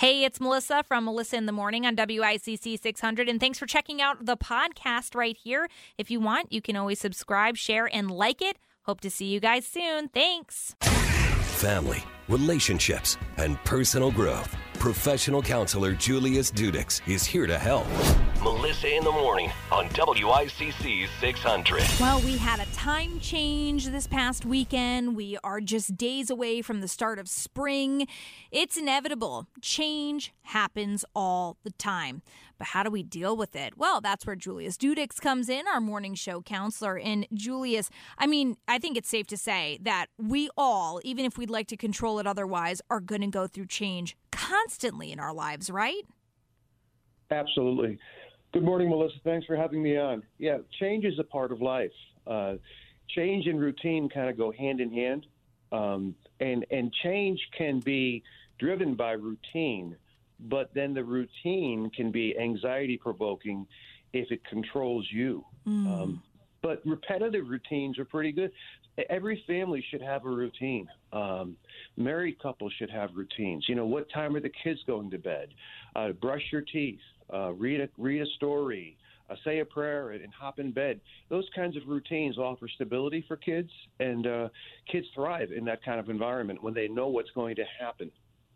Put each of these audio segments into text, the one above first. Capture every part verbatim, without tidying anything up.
Hey, it's Melissa from Melissa in the Morning on W I C C six hundred, and thanks for checking out the podcast right here. If you want, you can always subscribe, share, and like it. Hope to see you guys soon. Thanks. Family, relationships, and personal growth. Professional counselor Julius Dudix is here to help. Melissa in the Morning on W I C C six hundred. Well, we had a time change this past weekend. We are just days away from the start of spring. It's inevitable. Change happens all the time. But how do we deal with it? Well, that's where Julius Dudix comes in, our morning show counselor. And Julius, I mean, I think it's safe to say that we all, even if we'd like to control it otherwise, are going to go through change constantly in our lives, right? Absolutely. Good morning, Melissa. Thanks for having me on. Yeah, change is a part of life. Uh, change and routine kind of go hand in hand. Um, and, and change can be driven by routine, but then the routine can be anxiety-provoking if it controls you. Mm. Um, but repetitive routines are pretty good. Every family should have a routine. Um, married couples should have routines. You know, what time are the kids going to bed? Uh, brush your teeth. Uh, read a read a story. Uh, say a prayer and hop in bed. Those kinds of routines offer stability for kids, and uh, kids thrive in that kind of environment when they know what's going to happen.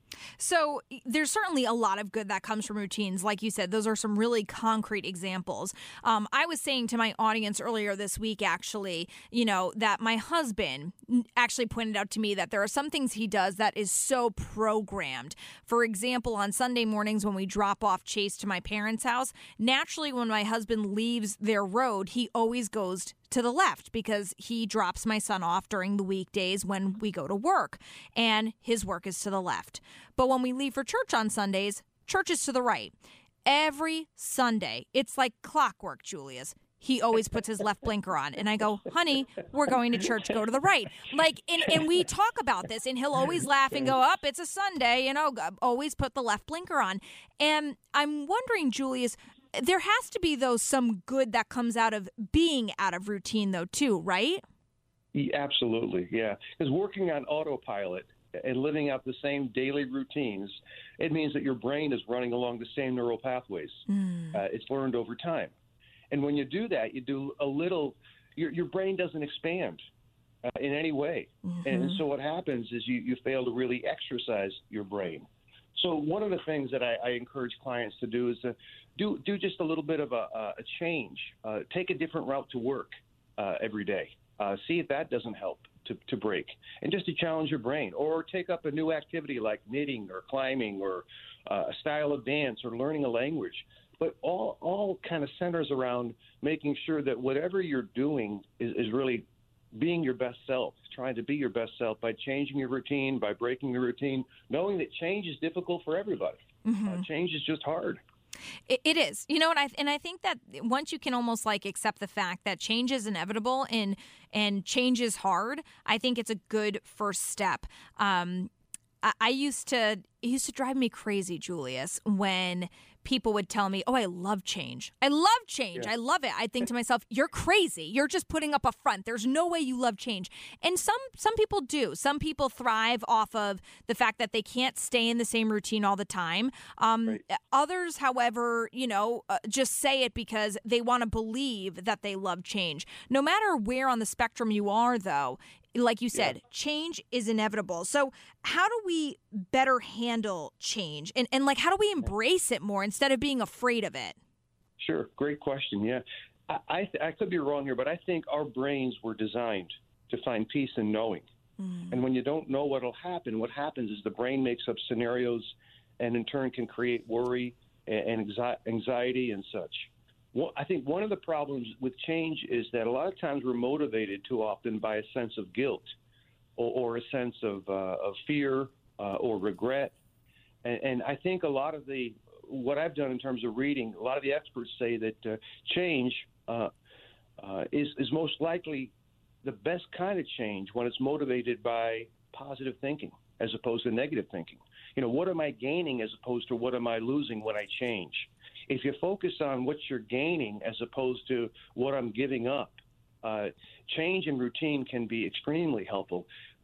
So there's certainly a lot of good that comes from routines. Like you said, those are some really concrete examples. Um, I was saying to my audience earlier this week, actually, you know, that my husband actually pointed out to me that there are some things he does that is so programmed. For example, on Sunday mornings when we drop off Chase to my parents' house, naturally when my husband leaves their road, he always goes to the left because he drops my son off during the weekdays when we go to work, and his work is to the left. But when we leave for church on Sundays, church is to the right. Every Sunday, it's like clockwork, Julius. He always puts his left blinker on. And I go, honey, we're going to church, go to the right. Like, and, and we talk about this, and he'll always laugh and go, up, it's a Sunday, you know, always put the left blinker on. And I'm wondering, Julius, there has to be, though, some good that comes out of being out of routine, though, too, right? Yeah, absolutely, yeah. Because working on autopilot and living out the same daily routines, it means that your brain is running along the same neural pathways. Mm. Uh, it's learned over time. And when you do that, you do a little, your, your brain doesn't expand uh, in any way. Mm-hmm. And so what happens is you, you fail to really exercise your brain. So one of the things that I, I encourage clients to do is to do do just a little bit of a, a change. Uh, take a different route to work uh, every day. Uh, see if that doesn't help to, to break. And just to challenge your brain. Or take up a new activity like knitting or climbing or uh, a style of dance or learning a language. But all, all kind of centers around making sure that whatever you're doing is, is really being your best self, trying to be your best self by changing your routine, by breaking your routine, knowing that change is difficult for everybody. Mm-hmm. Uh, change is just hard. It, it is, you know, and I and I think that once you can almost like accept the fact that change is inevitable and and change is hard, I think it's a good first step. Um, I, I used to it used to drive me crazy, Julius, when people would tell me, oh, I love change. I love change. Yeah. I love it. I think to myself, you're crazy. You're just putting up a front. There's no way you love change. And some some people do. Some people thrive off of the fact that they can't stay in the same routine all the time. Um, right. Others, however, you know, uh, just say it because they want to believe that they love change. No matter where on the spectrum you are, though, like you said, yeah. change is inevitable. So how do we better handle change? And, and like, how do we embrace it more instead of being afraid of it? Sure. Great question. Yeah. I, I, th- I could be wrong here, but I think our brains were designed to find peace in knowing. Mm. And when you don't know what will happen, what happens is the brain makes up scenarios and in turn can create worry and anxiety and such. Well, I think one of the problems with change is that a lot of times we're motivated too often by a sense of guilt or, or a sense of, uh, of fear uh, or regret. And, and I think a lot of the what I've done in terms of reading, a lot of the experts say that uh, change uh, uh, is, is most likely the best kind of change when it's motivated by positive thinking as opposed to negative thinking. You know, what am I gaining as opposed to what am I losing when I change? If you focus on what you're gaining as opposed to what I'm giving up, uh, change and routine can be extremely helpful.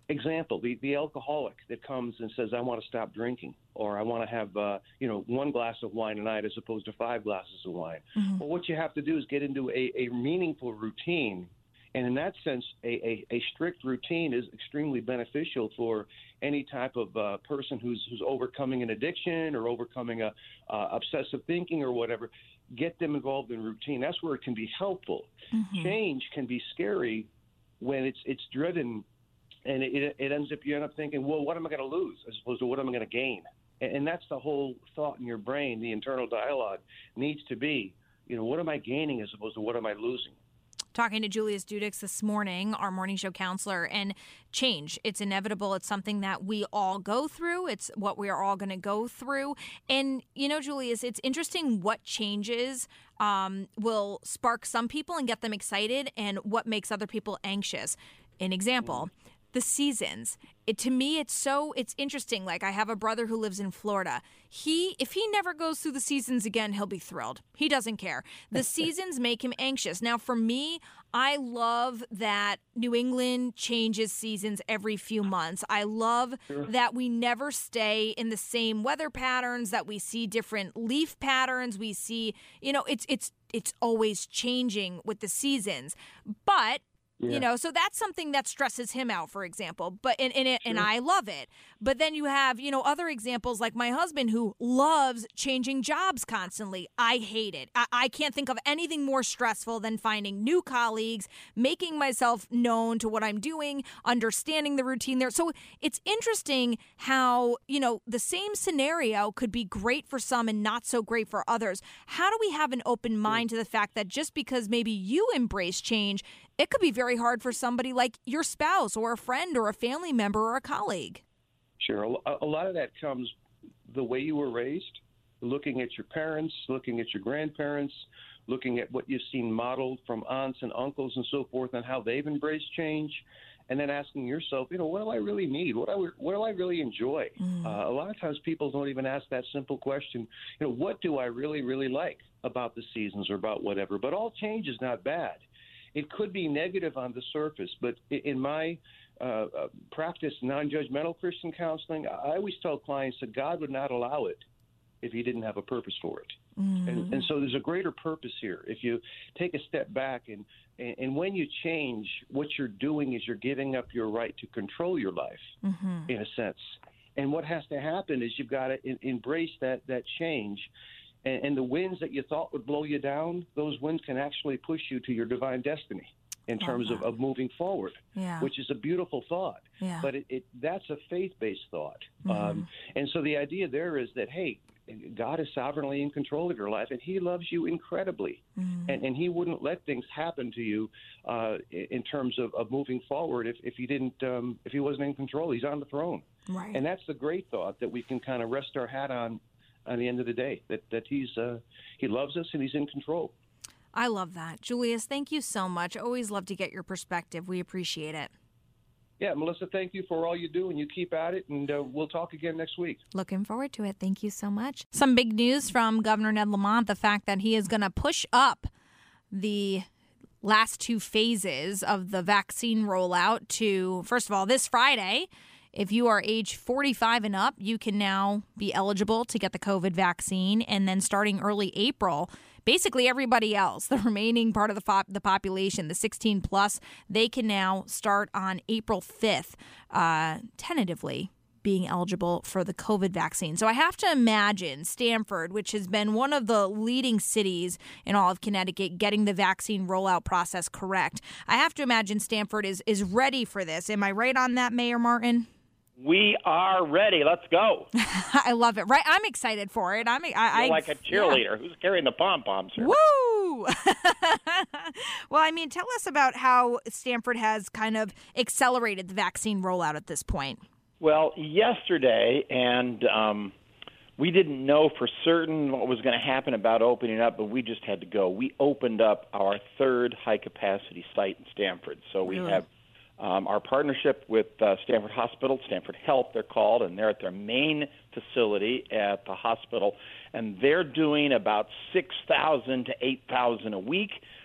Example, the, the alcoholic that comes and says, I want to stop drinking, or I want to have, uh, you know, one glass of wine a night as opposed to five glasses of wine. Mm-hmm. Well, what you have to do is get into a, a meaningful routine. And in that sense, a, a, a strict routine is extremely beneficial for any type of uh, person who's, who's overcoming an addiction or overcoming a uh, obsessive thinking or whatever. Get them involved in routine. That's where it can be helpful. Mm-hmm. Change can be scary when it's it's driven. And it, it ends up, you end up thinking, well, what am I going to lose as opposed to what am I going to gain? And, and that's the whole thought in your brain. The internal dialogue needs to be, you know, what am I gaining as opposed to what am I losing? Talking to Julius Dudix this morning, our morning show counselor, and change. It's inevitable. It's something that we all go through. It's what we are all going to go through. And, you know, Julius, it's interesting what changes um, will spark some people and get them excited and what makes other people anxious. An example, the seasons. It, to me, it's so, it's interesting. Like, I have a brother who lives in Florida. He, if he never goes through the seasons again, he'll be thrilled. He doesn't care. The seasons make him anxious. Now, for me, I love that New England changes seasons every few months. I love sure. that we never stay in the same weather patterns, that we see different leaf patterns. We see, you know, it's, it's, it's always changing with the seasons. But Yeah. You know, so that's something that stresses him out, for example. But and and, it, sure. and I love it. But then you have, you know, other examples like my husband who loves changing jobs constantly. I hate it. I, I can't think of anything more stressful than finding new colleagues, making myself known to what I'm doing, understanding the routine there. So it's interesting how, you know, the same scenario could be great for some and not so great for others. How do we have an open mind to the fact that just because maybe you embrace change, it could be very hard for somebody like your spouse or a friend or a family member or a colleague? Sure. A lot of that comes the way you were raised, looking at your parents, looking at your grandparents, looking at what you've seen modeled from aunts and uncles and so forth and how they've embraced change, and then asking yourself, you know, what do I really need? What do I, what do I really enjoy? Mm. Uh, a lot of times people don't even ask that simple question, you know, what do I really, really like about the seasons or about whatever? But all change is not bad. It could be negative on the surface, but in my uh, uh, practice, non-judgmental Christian counseling, I always tell clients that God would not allow it if he didn't have a purpose for it. Mm. And, and so there's a greater purpose here. If you take a step back and, and, and when you change, what you're doing is you're giving up your right to control your life, mm-hmm. in a sense. And what has to happen is you've got to in, embrace that, that change. And, and the winds that you thought would blow you down, those winds can actually push you to your divine destiny in terms of, of moving forward, yeah. which is a beautiful thought. Yeah. But it, it that's a faith-based thought. Mm-hmm. Um, and so the idea there is that, hey, God is sovereignly in control of your life, and he loves you incredibly. Mm-hmm. And, and he wouldn't let things happen to you uh, in terms of, of moving forward if, if he didn't, um, if he wasn't in control. He's on the throne. Right. And that's the great thought that we can kind of rest our hat on at the end of the day, that, that he's uh, he loves us and he's in control. I love that. Julius, thank you so much. Always love to get your perspective. We appreciate it. Yeah, Melissa, thank you for all you do, and you keep at it, and uh, we'll talk again next week. Looking forward to it. Thank you so much. Some big news from Governor Ned Lamont, the fact that he is going to push up the last two phases of the vaccine rollout to, first of all, this Friday. If you are age forty-five and up, you can now be eligible to get the COVID vaccine. And then starting early April, basically everybody else, the remaining part of the fo- the population, the sixteen plus, they can now start on April fifth, uh, tentatively being eligible for the COVID vaccine. So I have to imagine Stamford, which has been one of the leading cities in all of Connecticut, getting the vaccine rollout process correct. I have to imagine Stamford is, is ready for this. Am I right on that, Mayor Martin? We are ready. Let's go. I love it. Right, I'm excited for it. I'm I, I like a cheerleader. Yeah. Who's carrying the pom-poms here? Woo! Well, I mean, tell us about how Stamford has kind of accelerated the vaccine rollout at this point. Well, yesterday, and um, we didn't know for certain what was going to happen about opening up, but we just had to go. We opened up our third high-capacity site in Stamford. So we really? have Um, our partnership with uh, Stamford Hospital, Stamford Health, they're called, and they're at their main facility at the hospital, and they're doing about six thousand to eight thousand a week.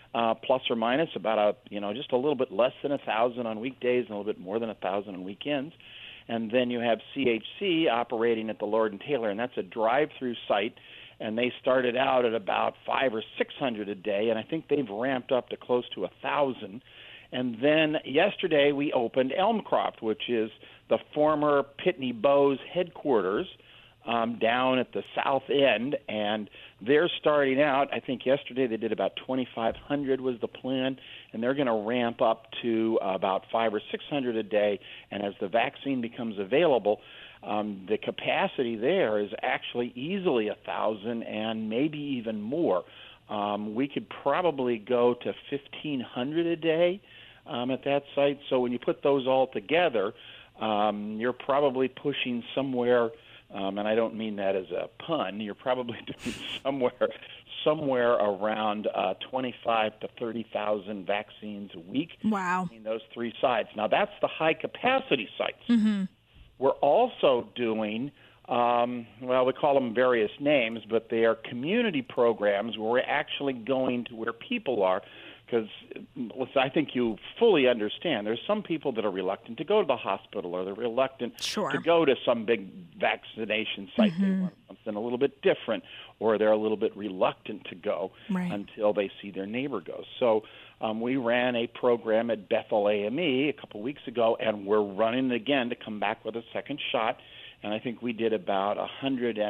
uh, plus or minus about a you know just a little bit less than a thousand on weekdays and a little bit more than a thousand on weekends. And then you have C H C operating at the Lord and Taylor, and that's a drive-through site. And they started out at about five or six hundred a day, and I think they've ramped up to close to a thousand. And then yesterday we opened Elmcroft, which is the former Pitney Bowes headquarters um, down at the south end, and they're starting out. I think yesterday they did about twenty-five hundred was the plan, and they're going to ramp up to about five or six hundred a day. And as the vaccine becomes available, um, the capacity there is actually easily a thousand and maybe even more. Um, we could probably go to fifteen hundred a day um, at that site. So when you put those all together, um, you're probably pushing somewhere. Um, and I don't mean that as a pun. You're probably doing somewhere, somewhere around uh, twenty-five to thirty thousand vaccines a week. Wow! In those three sites. Now that's the high capacity sites. Mm-hmm. We're also doing, um, well, we call them various names, but they are community programs where we're actually going to where people are. Because I think you fully understand, there's some people that are reluctant to go to the hospital, or they're reluctant sure. to go to some big vaccination site. Mm-hmm. They want something a little bit different, or they're a little bit reluctant to go right. until they see their neighbor go. So um, we ran a program at Bethel A M E a couple weeks ago, and we're running it again to come back with a second shot. And I think we did about one hundred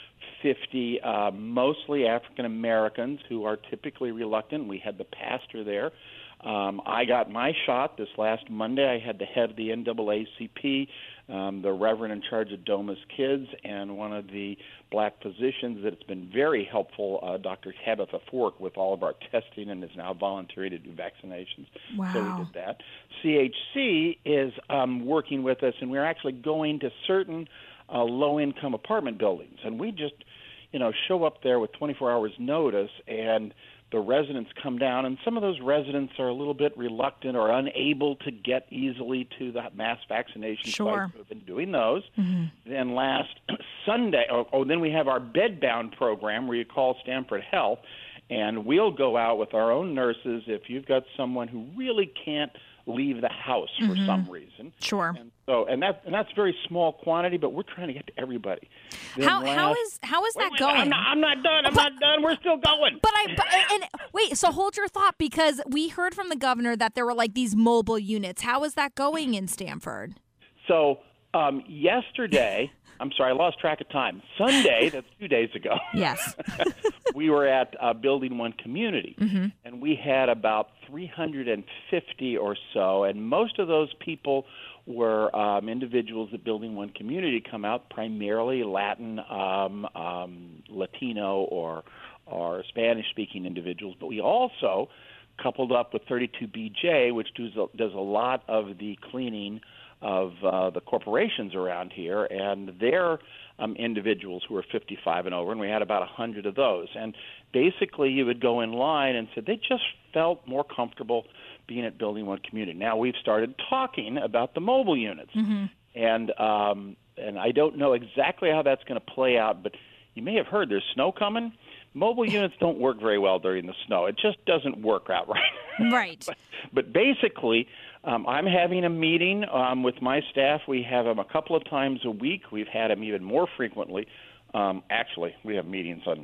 fifty, uh, mostly African Americans who are typically reluctant. We had the pastor there. Um, I got my shot this last Monday. I had the head of the N double A C P, um, the reverend in charge of Domus Kids, and one of the black physicians that's been very helpful, uh, Doctor Tabitha Fork, with all of our testing and is now volunteering to do vaccinations. Wow. So we did that. C H C is um, working with us, and we're actually going to certain Uh, low-income apartment buildings, and we just, you know, show up there with twenty-four hours notice, and the residents come down, and some of those residents are a little bit reluctant or unable to get easily to the mass vaccination sure. sites. We've been doing those. Mm-hmm. Then last Sunday, oh, oh, then we have our bedbound program where you call Stanford Health, and we'll go out with our own nurses if you've got someone who really can't leave the house for mm-hmm. some reason. Sure. And so, and that and that's very small quantity, but we're trying to get to everybody. Then How last, how is how is wait, that wait, going? I'm not, I'm not done. I'm but, not done. We're still going. But I but, and wait. So hold your thought, because we heard from the governor that there were like these mobile units. How is that going in Stanford? So um, yesterday, I'm sorry, I lost track of time. Sunday, that's two days ago. Yes. We were at uh, Building One Community, mm-hmm. and we had about three hundred fifty or so, and most of those people were um, individuals at Building One Community come out, primarily Latin, um, um, Latino, or or Spanish-speaking individuals. But we also coupled up with thirty-two B J, which does a, does a lot of the cleaning of uh, the corporations around here, and they're um, individuals who are fifty-five and over, and we had about one hundred of those. And basically you would go in line and said they just felt more comfortable being at Building One Community. Now we've started talking about the mobile units, mm-hmm. and um, and I don't know exactly how that's going to play out, but you may have heard there's snow coming. Mobile units don't work very well during the snow. It just doesn't work out right. Right. but, but basically, um, I'm having a meeting um, with my staff. We have them a couple of times a week. We've had them even more frequently. Um, actually, we have meetings on,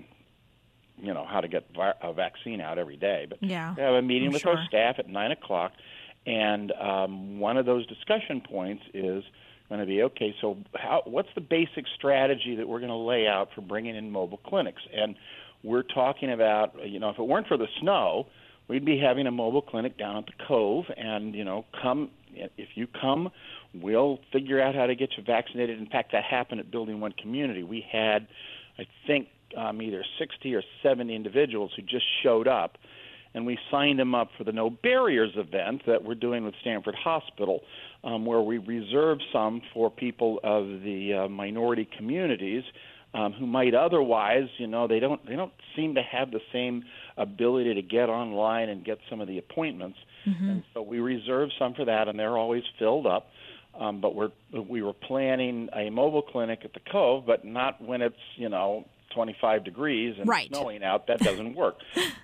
you know, how to get a vaccine out every day. But yeah, we have a meeting I'm with sure. our staff at nine o'clock, and um, one of those discussion points is going to be, okay, so how, what's the basic strategy that we're going to lay out for bringing in mobile clinics? And we're talking about, you know, if it weren't for the snow, we'd be having a mobile clinic down at the Cove, and, you know, come, if you come, we'll figure out how to get you vaccinated. In fact, that happened at Building One Community. We had, I think, um, either sixty or seventy individuals who just showed up, and we signed them up for the No Barriers event that we're doing with Stanford Hospital, um, where we reserve some for people of the uh, minority communities um, who might otherwise, you know, they don't they don't seem to have the same ability to get online and get some of the appointments. Mm-hmm. And so we reserve some for that, and they're always filled up. Um, but we're we were planning a mobile clinic at the Cove, but not when it's, you know, twenty-five degrees and right. snowing out. That doesn't work. But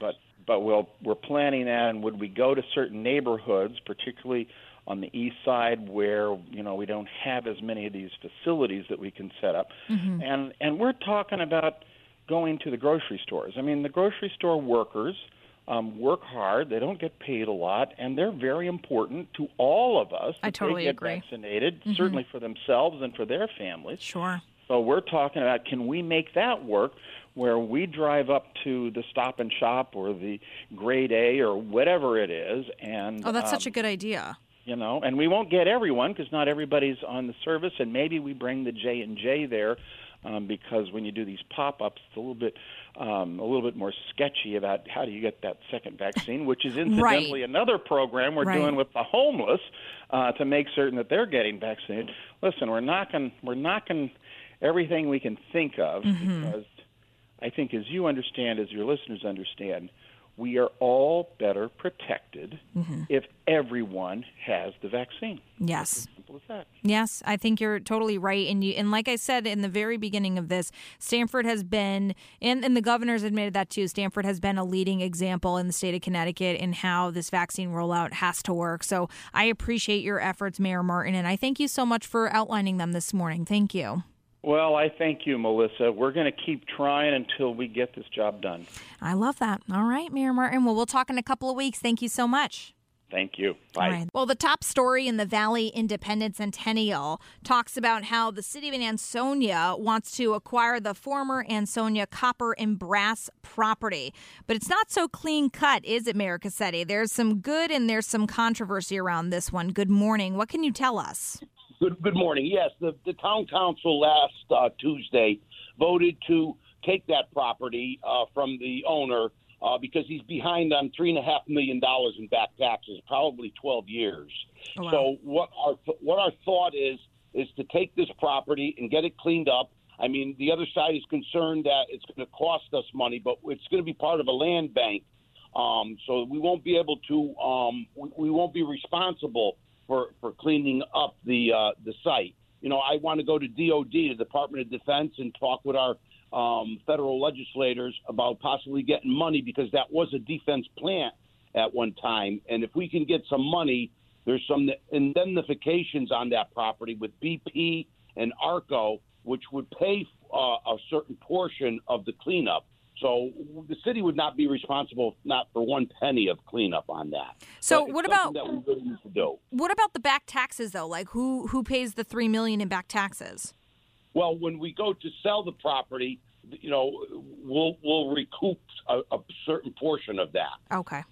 but we'll, we're planning that, and would we go to certain neighborhoods, particularly on the east side where, you know, we don't have as many of these facilities that we can set up. Mm-hmm. And and we're talking about going to the grocery stores. I mean, the grocery store workers um, work hard. They don't get paid a lot, and they're very important to all of us. I totally they get agree. Vaccinated, mm-hmm. certainly for themselves and for their families. Sure. So we're talking about, can we make that work where we drive up to the Stop and Shop or the Grade A or whatever it is, and oh, that's um, such a good idea. You know, and we won't get everyone because not everybody's on the service, and maybe we bring the J and J there um, because when you do these pop-ups, it's a little bit um, a little bit more sketchy about how do you get that second vaccine, which is incidentally right. another program we're right. doing with the homeless uh, to make certain that they're getting vaccinated. Listen, we're knocking we're knocking everything we can think of mm-hmm. because I think, as you understand, as your listeners understand, we are all better protected mm-hmm. if everyone has the vaccine. Yes. It's as simple as that. Yes, I think you're totally right. And you, and like I said in the very beginning of this, Stamford has been, and, and the governor's admitted that too, Stamford has been a leading example in the state of Connecticut in how this vaccine rollout has to work. So I appreciate your efforts, Mayor Martin, and I thank you so much for outlining them this morning. Thank you. Well, I thank you, Melissa. We're going to keep trying until we get this job done. I love that. All right, Mayor Martin. Well, we'll talk in a couple of weeks. Thank you so much. Thank you. Bye. All right. Well, the top story in the Valley Independent Centennial talks about how the city of Ansonia wants to acquire the former Ansonia copper and brass property. But it's not so clean cut, is it, Mayor Cassetti? There's some good and there's some controversy around this one. Good morning. What can you tell us? Good, good morning. Yes, the, the town council last uh, Tuesday voted to take that property uh, from the owner uh, because he's behind on three and a half million dollars in back taxes, probably twelve years. Oh, wow. So what our what our thought is is to take this property and get it cleaned up. I mean, the other side is concerned that it's going to cost us money, but it's going to be part of a land bank, um, so we won't be able to. Um, we, we won't be responsible for, for cleaning up the uh, the site. You know, I want to go to D O D, the Department of Defense, and talk with our um, federal legislators about possibly getting money because that was a defense plant at one time. And if we can get some money, there's some indemnifications on that property with B P and ARCO, which would pay uh, a certain portion of the cleanup. So the city would not be responsible, not for one penny of cleanup on that. So what about that we really need to do. What about the back taxes, though? Like who who pays the three million in back taxes? Well, when we go to sell the property, you know, we'll we'll recoup a, a certain portion of that. Okay.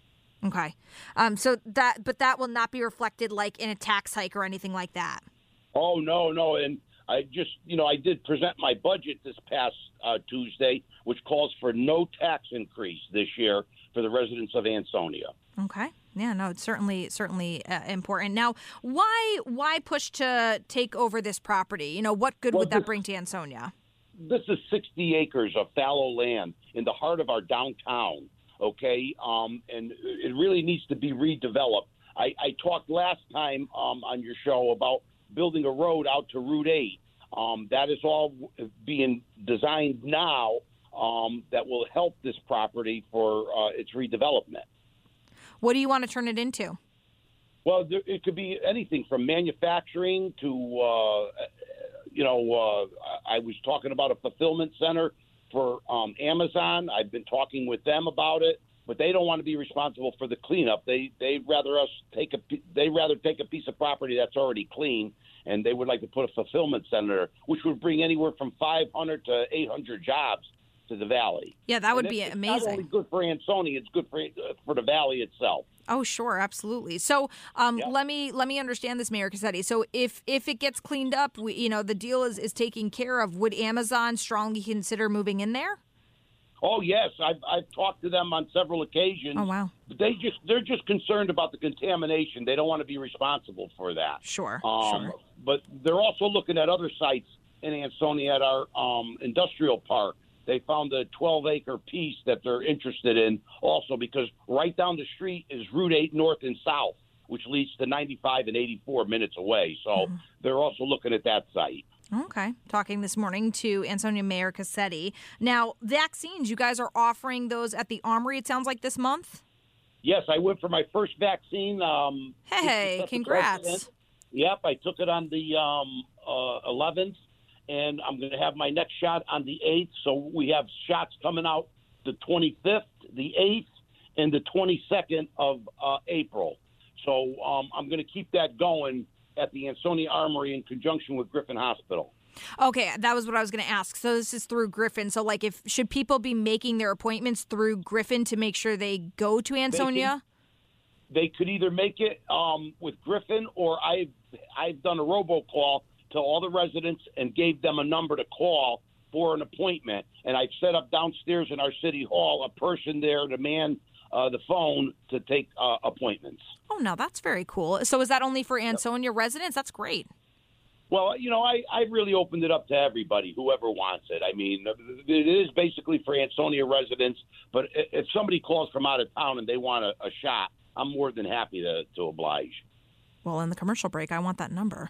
Okay. Um. So that, but that will not be reflected like in a tax hike or anything like that. Oh no, no, and I just, you know, I did present my budget this past uh, Tuesday, which calls for no tax increase this year for the residents of Ansonia. Okay. Yeah, no, it's certainly certainly uh, important. Now, why why push to take over this property? You know, what good well, would that this, bring to Ansonia? This is sixty acres of fallow land in the heart of our downtown, okay? Um, and it really needs to be redeveloped. I, I talked last time um, on your show about building a road out to Route eight. Um, that is all being designed now um, that will help this property for uh, its redevelopment. What do you want to turn it into? Well, there, it could be anything from manufacturing to, uh, you know, uh, I was talking about a fulfillment center for um, Amazon. I've been talking with them about it, but they don't want to be responsible for the cleanup. They they'd rather us take a they rather take a piece of property that's already clean, and they would like to put a fulfillment center, which would bring anywhere from five hundred to eight hundred jobs to the valley. Yeah, that would and be it's, amazing. It's not only good for Ansonia, it's good for uh, for the valley itself. Oh, sure, absolutely. So, um, yeah. let me let me understand this, Mayor Cassetti. So, if if it gets cleaned up, we, you know, the deal is is taken care of. Would Amazon strongly consider moving in there? Oh yes, I've I've talked to them on several occasions. Oh wow. They just they're just concerned about the contamination. They don't want to be responsible for that. Sure. Um, sure. But they're also looking at other sites in Ansonia at our um, industrial park. They found a twelve acre piece that they're interested in also because right down the street is Route eight North and South, which leads to ninety-five and eighty-four minutes away. So mm-hmm. they're also looking at that site. Okay. Talking this morning to Ansonia Mayor Cassetti. Now, vaccines, you guys are offering those at the Armory, it sounds like, this month? Yes, I went for my first vaccine. Um, hey, congrats. Yep, I took it on the um, uh, eleventh, and I'm going to have my next shot on the eighth. So we have shots coming out the twenty-fifth, the eighth, and the twenty-second of uh, April. So um, I'm going to keep that going at the Ansonia Armory in conjunction with Griffin Hospital. Okay, that was what I was going to ask. So this is through Griffin. So, like, if should people be making their appointments through Griffin to make sure they go to Ansonia? They, they could either make it um, with Griffin, or I've I've done a robocall to all the residents and gave them a number to call for an appointment. And I've set up downstairs in our city hall a person there to man uh, the phone to take uh, appointments. Oh, no, that's very cool. So is that only for Ansonia yep. residents? That's great. Well, you know, I, I really opened it up to everybody, whoever wants it. I mean, it is basically for Ansonia residents, but if somebody calls from out of town and they want a, a shot, I'm more than happy to, to oblige. Well, in the commercial break, I want that number.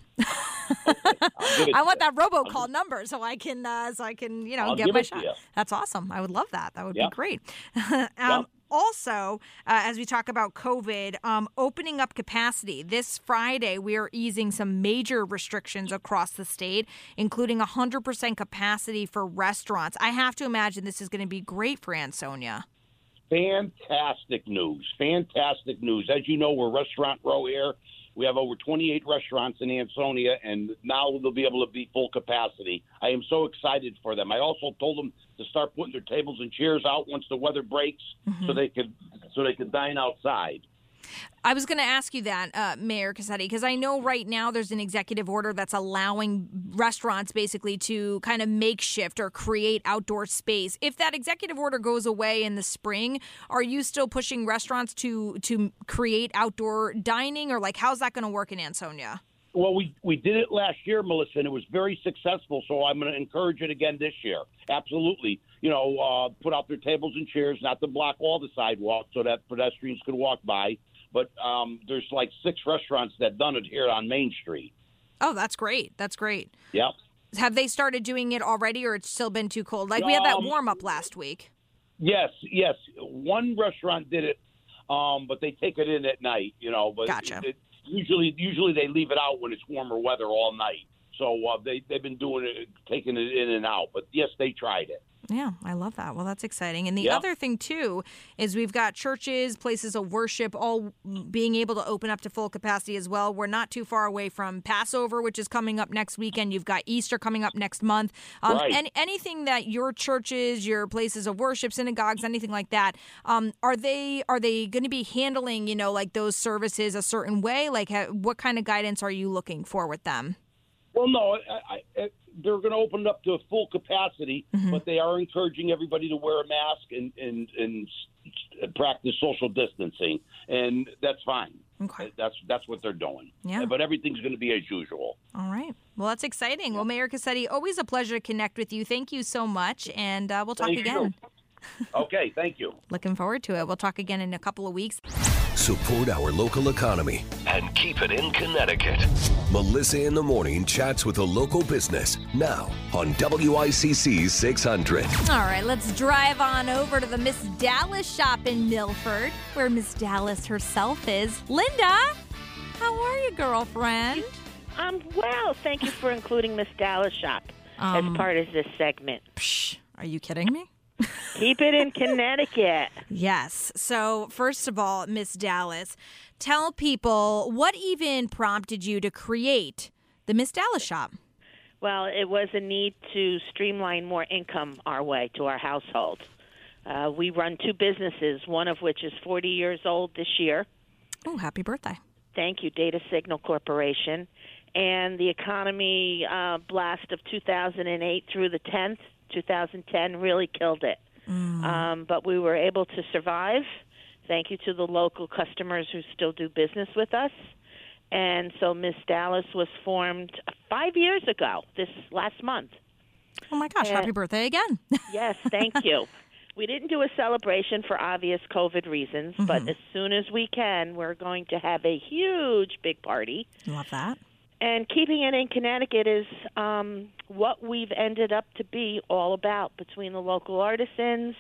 Okay, I want that robocall number so I can, uh, so I can, you know, I'll get my shot. You. That's awesome. I would love that. That would yep. be great. um, yep. Also, uh, as we talk about COVID, um, opening up capacity. This Friday, we are easing some major restrictions across the state, including one hundred percent capacity for restaurants. I have to imagine this is going to be great for Ansonia. Fantastic news. Fantastic news. As you know, we're Restaurant Row here. We have over twenty-eight restaurants in Ansonia, and now they'll be able to be full capacity. I am so excited for them. I also told them to start putting their tables and chairs out once the weather breaks, mm-hmm. so they could so they could dine outside. I was going to ask you that, uh, Mayor Cassetti, because I know right now there's an executive order that's allowing restaurants basically to kind of makeshift or create outdoor space. If that executive order goes away in the spring, are you still pushing restaurants to to create outdoor dining, or like how's that going to work in Ansonia? Well, we, we did it last year, Melissa, and it was very successful, so I'm going to encourage it again this year. Absolutely. You know, uh, put out their tables and chairs, not to block all the sidewalks so that pedestrians could walk by. But um, there's like six restaurants that done it here on Main Street. Oh, that's great. That's great. Yep. Have they started doing it already, or it's still been too cold? Like, we had that um, warm-up last week. Yes, yes. One restaurant did it, um, but they take it in at night, you know. But Gotcha. It, it, usually, usually they leave it out when it's warmer weather all night. So uh, they, they've been doing it, taking it in and out. But, yes, they tried it. Yeah, I love that. Well, that's exciting. And the yep. other thing, too, is we've got churches, places of worship, all being able to open up to full capacity as well. We're not too far away from Passover, which is coming up next weekend. You've got Easter coming up next month. Um, right. And anything that your churches, your places of worship, synagogues, anything like that, um, are they are they going to be handling, you know, like those services a certain way? Like, what kind of guidance are you looking for with them? Well, no, I, I, they're going to open it up to a full capacity, mm-hmm. but they are encouraging everybody to wear a mask and, and, and practice social distancing, and that's fine. Okay. That's that's what they're doing. Yeah. But everything's going to be as usual. All right. Well, that's exciting. Yeah. Well, Mayor Cassetti, always a pleasure to connect with you. Thank you so much, and uh, we'll talk Thank again. You. Okay, thank you. Looking forward to it. We'll talk again in a couple of weeks. Support our local economy and keep it in Connecticut. Melissa in the Morning chats with a local business now on W I C C six hundred. All right, let's drive on over to the Miss Dallas shop in Milford, where Miss Dallas herself is. Linda, how are you, girlfriend? I'm well. Thank you for including Miss Dallas shop um, as part of this segment. Psh, are you kidding me? Keep it in Connecticut. Yes. So, first of all, Miss Dallas, tell people what even prompted you to create the Miss Dallas shop. Well, it was a need to streamline more income our way to our household. Uh, we run two businesses, one of which is forty years old this year. Oh, happy birthday. Thank you, Data Signal Corporation. And the economy uh, blast of two thousand eight through the tenth, two thousand ten really killed it. Mm. Um, but we were able to survive. Thank you to the local customers who still do business with us. And so Miss Dallas was formed five years ago, this last month. Oh, my gosh. And, happy birthday again. Yes, thank you. We didn't do a celebration for obvious COVID reasons, mm-hmm. but as soon as we can, we're going to have a huge big party. Love that. And keeping it in Connecticut is um, what we've ended up to be all about, between the local artisans,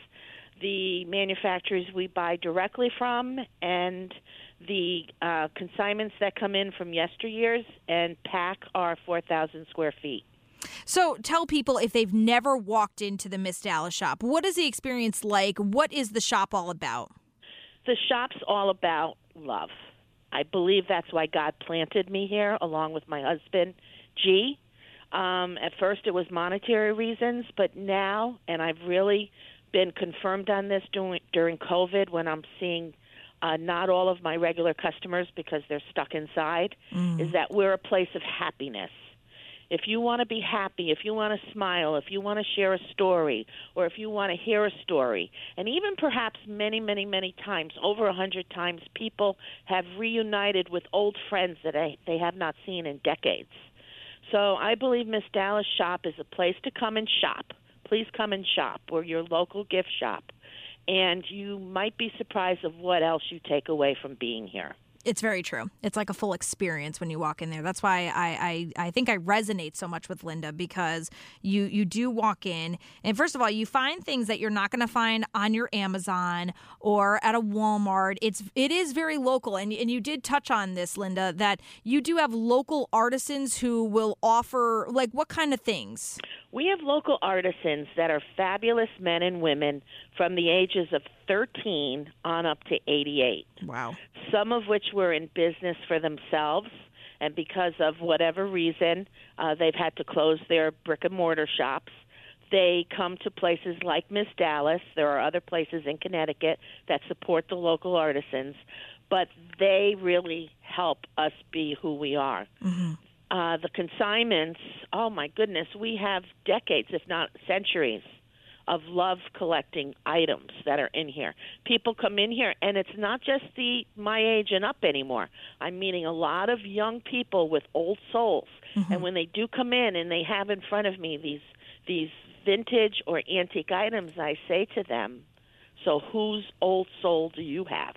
the manufacturers we buy directly from, and the uh, consignments that come in from yesteryears and pack our four thousand square feet. So tell people, if they've never walked into the Miss Dallas shop, what is the experience like? What is the shop all about? The shop's all about love. I believe that's why God planted me here, along with my husband, G. Um, at first it was monetary reasons, but now, and I've really been confirmed on this during, during COVID, when I'm seeing uh, not all of my regular customers because they're stuck inside, mm. is that we're a place of happiness. If you want to be happy, if you want to smile, if you want to share a story, or if you want to hear a story, and even perhaps many, many, many times, over a hundred times, people have reunited with old friends that they, they have not seen in decades. So I believe Miss Dallas Shop is a place to come and shop. Please come and shop. We're your local gift shop. And you might be surprised of what else you take away from being here. It's very true. It's like a full experience when you walk in there. That's why I, I, I think I resonate so much with Linda, because you, you do walk in, and first of all, you find things that you're not going to find on your Amazon or at a Walmart. It's it is very local, and and you did touch on this, Linda, that you do have local artisans who will offer, like, what kind of things? We have local artisans that are fabulous men and women from the ages of thirteen on up to eighty-eight. Wow. Some of which were in business for themselves, and because of whatever reason, uh, they've had to close their brick-and-mortar shops. They come to places like Miss Dallas. There are other places in Connecticut that support the local artisans, but they really help us be who we are. Mm-hmm. Uh, the consignments, oh, my goodness, we have decades, if not centuries, of love collecting items that are in here. People come in here, and it's not just the my age and up anymore. I'm meeting a lot of young people with old souls. Mm-hmm. And when they do come in and they have in front of me these these vintage or antique items, I say to them, so whose old soul do you have?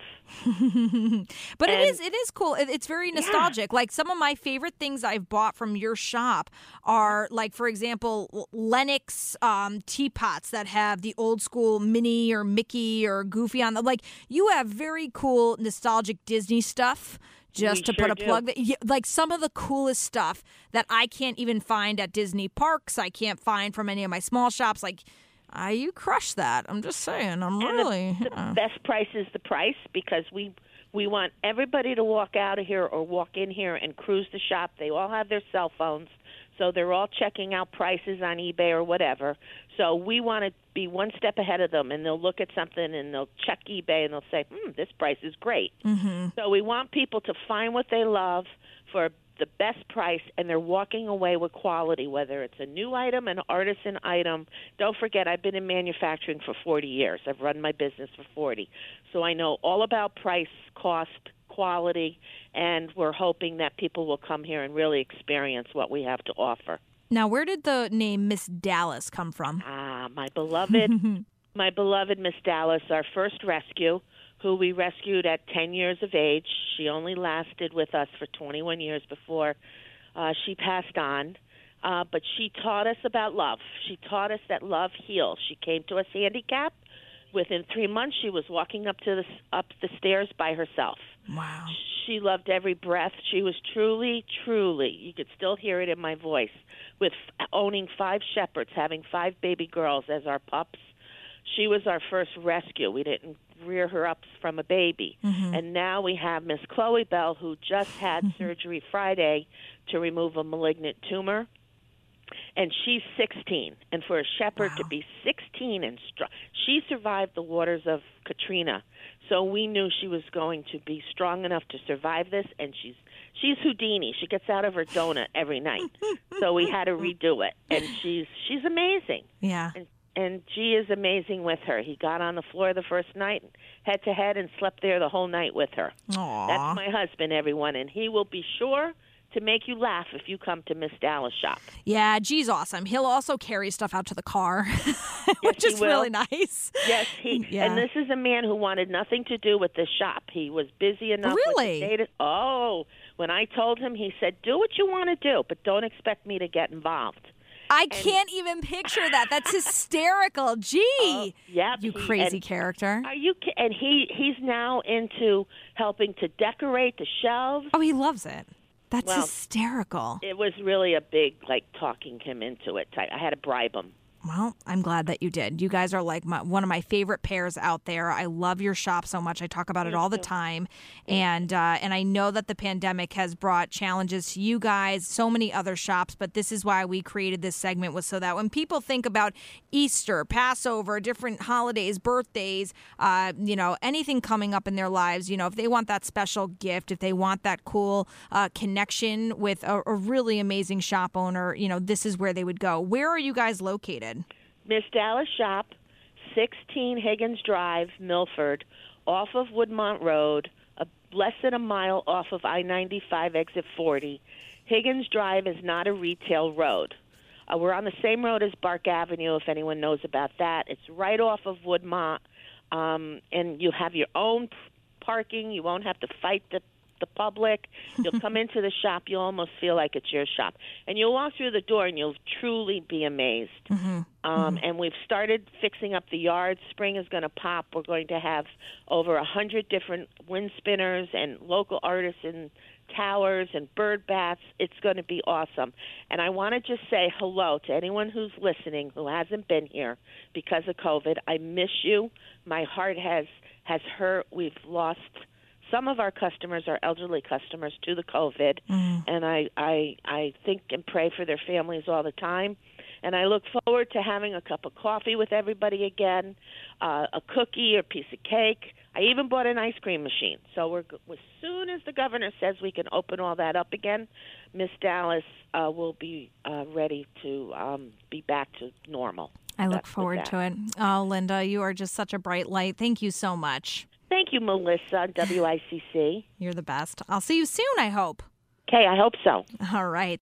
But and, it is it is cool. It's very nostalgic. Yeah. Like, some of my favorite things I've bought from your shop are, like, for example, Lennox um, teapots that have the old school Minnie or Mickey or Goofy on them. Like, you have very cool nostalgic Disney stuff. Just we to sure put a do. plug, that, like, some of the coolest stuff that I can't even find at Disney parks. I can't find from any of my small shops. Like, Uh, you crush that. I'm just saying. I'm and really... The, the yeah. best price is the price, because we we want everybody to walk out of here or walk in here and cruise the shop. They all have their cell phones, so they're all checking out prices on eBay or whatever. So we want to be one step ahead of them, and they'll look at something and they'll check eBay and they'll say, hmm, this price is great. Mm-hmm. So we want people to find what they love for the best price, and they're walking away with quality, whether it's a new item, an artisan item. Don't forget, I've been in manufacturing for forty years. I've run my business for forty. So I know all about price, cost, quality, and we're hoping that people will come here and really experience what we have to offer. Now, where did the name Miss Dallas come from? Ah, my beloved, my beloved Miss Dallas, our first rescue, who we rescued at ten years of age. She only lasted with us for twenty-one years before uh, she passed on. Uh, but she taught us about love. She taught us that love heals. She came to us handicapped. Within three months, she was walking up to the up the stairs by herself. Wow. She loved every breath. She was truly, truly, you could still hear it in my voice, with owning five shepherds, having five baby girls as our pups. She was our first rescue. We didn't rear her up from a baby. Mm-hmm. And now we have Miss Chloe Bell, who just had surgery Friday to remove a malignant tumor. And she's sixteen. And for a shepherd wow. to be sixteen and strong, she survived the waters of Katrina. So we knew she was going to be strong enough to survive this. And she's she's Houdini. She gets out of her donut every night. So we had to redo it. And she's she's amazing. Yeah. And, and G is amazing with her. He got on the floor the first night, head to head, and slept there the whole night with her. Aww. That's my husband, everyone. And he will be sure to make you laugh if you come to Miss Dallas shop. Yeah, G's awesome. He'll also carry stuff out to the car, which yes, is really nice. Yes, he. Yeah. And this is a man who wanted nothing to do with this shop. He was busy enough. Really? With the data. Oh, When I told him, he said, do what you want to do, but don't expect me to get involved. I and, can't even picture that. That's hysterical. Gee, uh, yep, you he, crazy and, character. Are you? And he he's now into helping to decorate the shelves. Oh, he loves it. That's well, hysterical. It was really a big, like, talking him into it type. I had to bribe him. Well, I'm glad that you did. You guys are like my, one of my favorite pairs out there. I love your shop so much. I talk about it all the time. And uh, and I know that the pandemic has brought challenges to you guys, so many other shops, but this is why we created this segment, was so that when people think about Easter, Passover, different holidays, birthdays, uh, you know, anything coming up in their lives, you know, if they want that special gift, if they want that cool uh, connection with a, a really amazing shop owner, you know, this is where they would go. Where are you guys located? Miss Dallas Shop, sixteen Higgins Drive, Milford, off of Woodmont Road, a, less than a mile off of I ninety-five exit forty. Higgins Drive is not a retail road. Uh, we're on the same road as Bark Avenue, if anyone knows about that. It's right off of Woodmont, um, and you have your own p- parking. You won't have to fight the the public. You'll come into the shop, you'll almost feel like it's your shop. And you'll walk through the door and you'll truly be amazed. Mm-hmm. Um, mm-hmm. And we've started fixing up the yard. Spring is going to pop. We're going to have over a hundred different wind spinners and local artisan towers and bird baths. It's going to be awesome. And I want to just say hello to anyone who's listening who hasn't been here because of COVID. I miss you. My heart has, has hurt. We've lost... Some of our customers are elderly customers to the COVID, mm. and I, I I think and pray for their families all the time. And I look forward to having a cup of coffee with everybody again, uh, a cookie or piece of cake. I even bought an ice cream machine. So we're as soon as the governor says we can open all that up again, Miss Dallas uh, will be uh, ready to um, be back to normal. I look forward to it. Oh, Linda, you are just such a bright light. Thank you so much. Thank you, Melissa, W I C C. You're the best. I'll see you soon, I hope. Okay, I hope so. All right.